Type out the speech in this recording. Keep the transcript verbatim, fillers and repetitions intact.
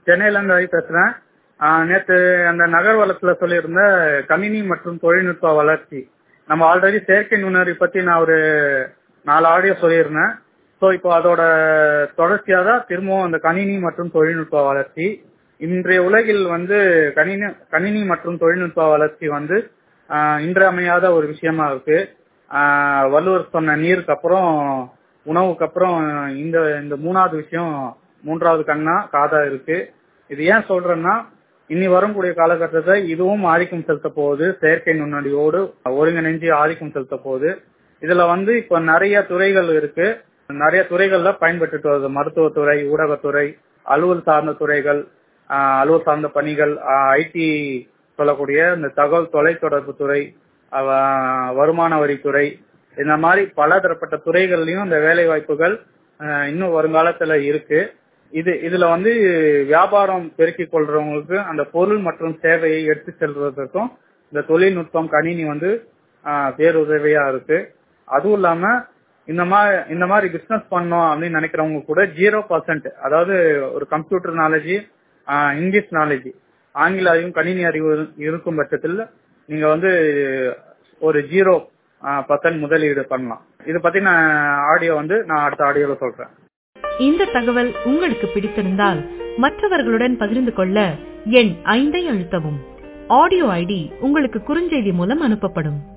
சென்னையில இருந்து ரவி பேசுறேன். ஆஹ் நேத்து அந்த நகர்வளத்துல சொல்லியிருந்த கணினி மற்றும் தொழில்நுட்ப வளர்ச்சி, நம்ம ஆல்ரெடி செயற்கை நுண்ணறிவு பத்தி நான் ஒரு நாலு ஆடியோ சொல்லியிருந்தேன். ஸோ இப்போ அதோட தொடர்ச்சியாக தான் திரும்பவும் அந்த கணினி மற்றும் தொழில்நுட்ப வளர்ச்சி. இன்றைய உலகில் வந்து கணினி கணினி மற்றும் தொழில்நுட்ப வளர்ச்சி வந்து ஆஹ் இன்றியமையாத ஒரு விஷயமா இருக்கு. ஆஹ் வள்ளுவர் சொன்ன நீருக்கு அப்புறம் உணவுக்கு அப்புறம் இந்த இந்த மூணாவது விஷயம் மூன்றாவது கண்ணா காதா இருக்கு. இது ஏன் சொல்றேன்னா, இனி வரக்கூடிய காலகட்டத்தை இதுவும் ஆதிக்கம் செலுத்த போகுது. செயற்கை நுண்ணறிவோடு ஒருங்கிணைஞ்சு ஆதிக்கம் செலுத்த போகுது. இதுல வந்து இப்ப நிறைய துறைகள் இருக்கு. நிறைய துறைகள்ல பயன்பட்டு வருது. மருத்துவத்துறை, ஊடகத்துறை, அலுவல் சார்ந்த துறைகள், அலுவல் சார்ந்த பணிகள், ஐடி சொல்லக்கூடிய இந்த தகவல் தொலைத்தொடர்பு துறை, வருமான வரித்துறை, இந்த மாதிரி பல தரப்பட்ட துறைகள்லயும் இந்த வேலை வாய்ப்புகள் இன்னும் வருங்காலத்துல இருக்கு. இது இதுல வந்து வியாபாரம் பெருக்கிக் கொள்றவங்களுக்கு அந்த பொருள் மற்றும் சேவையை எடுத்து செல்வதற்கும் இந்த தொழில்நுட்பம் கணினி வந்து பேருதவியா இருக்கு. அதுவும் இல்லாம இந்த மாதிரி இந்த மாதிரி பிசினஸ் பண்ணோம் அப்படின்னு நினைக்கிறவங்க கூட ஜீரோ பர்சன்ட், அதாவது ஒரு கம்ப்யூட்டர் நாலேஜ், இங்கிலீஷ் நாலேஜ், ஆங்கில அறிவும் கணினி அறிவு இருக்கும் பட்சத்தில் நீங்க வந்து ஒரு ஜீரோ பர்சன்ட் முதலீடு பண்ணலாம். இதை பத்தி நான் ஆடியோ வந்து நான் அடுத்த ஆடியோல சொல்றேன். இந்த தகவல் உங்களுக்கு பிடித்திருந்தால் மற்றவர்களுடன் பகிர்ந்து கொள்ள எண் ஐந்தை அழுத்தவும். ஆடியோ ஐடி உங்களுக்கு குறுஞ்செய்தி மூலம் அனுப்பப்படும்.